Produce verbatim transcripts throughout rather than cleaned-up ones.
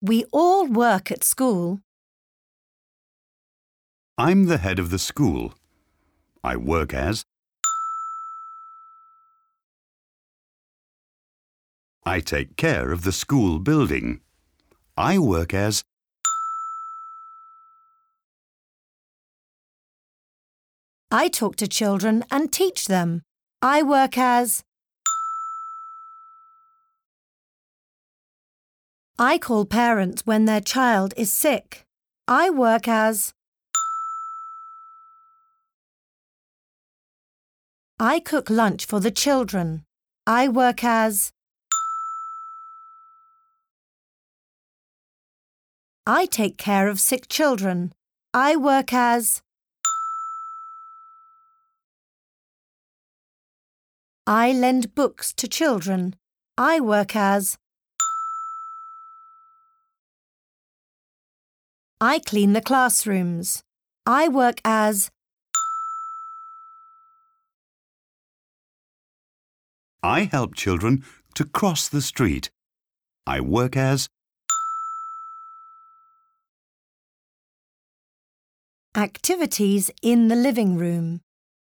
We all work at school. I'm the head of the school. I work as I take care of the school building. I work as I talk to children and teach them. I work as I call parents when their child is sick. I work as I cook lunch for the children. I work as I take care of sick children. I work as I lend books to children. I work as I clean the classrooms. I work as I help children to cross the street. I work as Activities in the living room.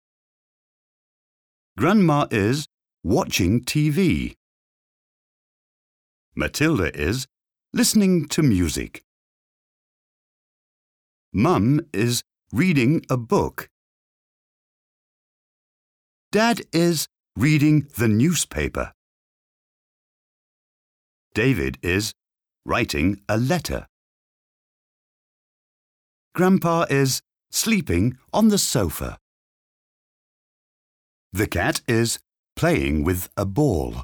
Grandma is watching T V. Matilda is listening to music. Mum is reading a book. Dad is reading the newspaper. David is writing a letter. Grandpa is sleeping on the sofa. The cat is playing with a ball.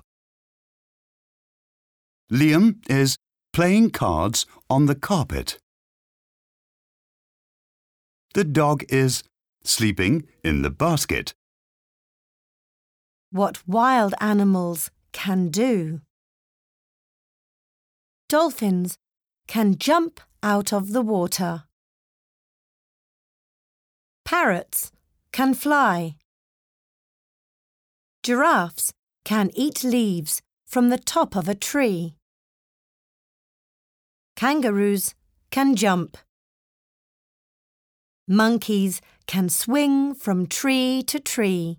Liam is playing cards on the carpet. The dog is sleeping in the basket. What wild animals can do. Dolphins can jump out of the water. Parrots can fly. Giraffes can eat leaves from the top of a tree. Kangaroos can jump. Monkeys can swing from tree to tree.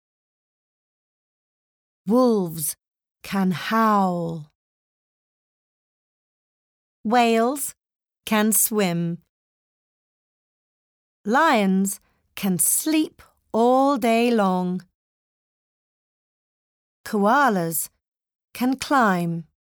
Wolves can howl. Whales can swim. Lions can sleep all day long. Koalas can climb.